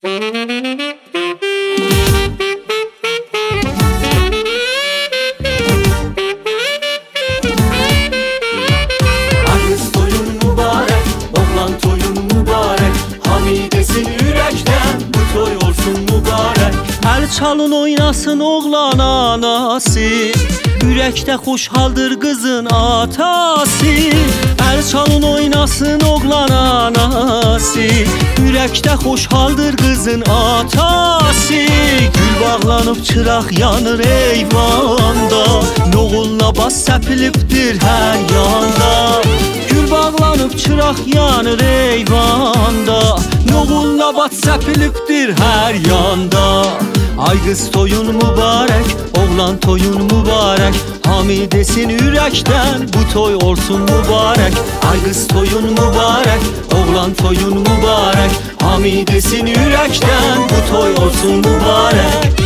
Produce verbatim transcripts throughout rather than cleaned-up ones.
Kız toyun mübarek, oğlan toyun mübarek. Hamidesin yürekten, bu toy olsun mübarek. El çalın oynasın oğlan anası, yürekte xoşhaldır qızın atası. El çalın oynasın oğlan anası, yürekte xoşhaldır qızın atası. Gül bağlanıb çıraq yanır eyvanda, noğulla bas səpilibdir hər yanda. Gül bağlanıb çıraq yanır eyvanda, noğulla bas səpilibdir hər yanda. Ay qız toyun mübarek, oğlan toyun mübarek. Hamidesin yürekten, bu toy olsun mübarek. Ay qız toyun mübarek, oğlan toyun mübarek. Hamidesin yürekten, bu toy olsun mübarek.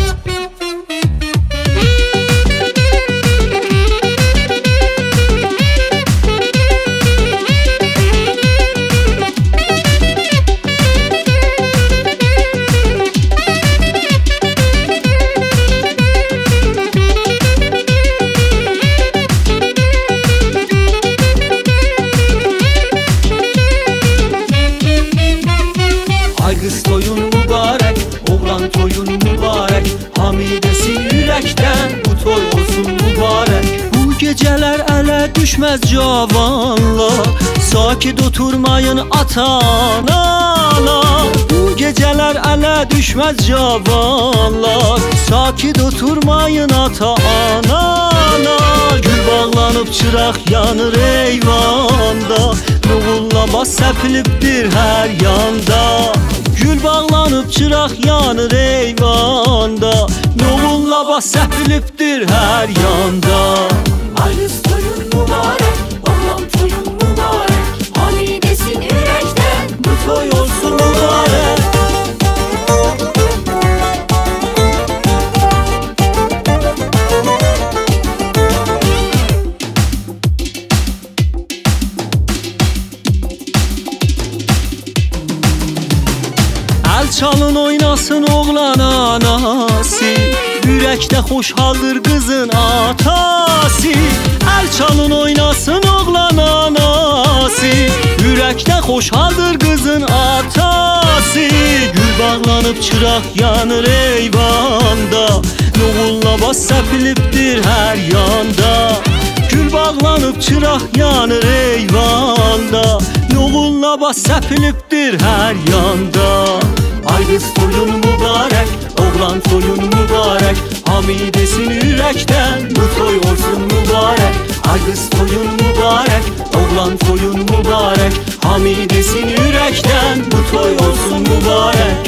Ay kız toyun mübarek, oğlan toyun mübarek. Hamidesin yürekten, bu toy olsun mübarek. Bu geceler ele düşmez cavanlar, sakit oturmayın ata-analar. Bu geceler ele düşmez cavanlar, sakit oturmayın ata-analar. Gül bağlanıb çıraq yanır eyvanda, noğulla bas səpilibdir hər yanda. Gül bağlanıb çıraq yanır eyvanda, noğulla bas səpilibdir hər yanda. Ay kız toyun mübarek, oğlan toyun mübarek. Hamidesin yürekten, bu toy olsun mübarek. El çalın oynasın oğlan anası, yürekte xoşhaldır qızın atası. El çalın oynasın oğlan anası, yürekte xoşhaldır qızın atası. Gül bağlanıb çıraq yanır eyvanda, noğulla bas səpilibdir hər yanda. Gül bağlanıb çıraq yanır eyvanda, noğulla bas səpilibdir hər yanda. Ay kız toyun mübarek, oğlan toyun mübarek. Hamidesin yürekten, bu toy olsun mübarek. Ay kız toyun mübarek, oğlan toyun mübarek. Hamidesin yürekten, bu toy olsun mübarek.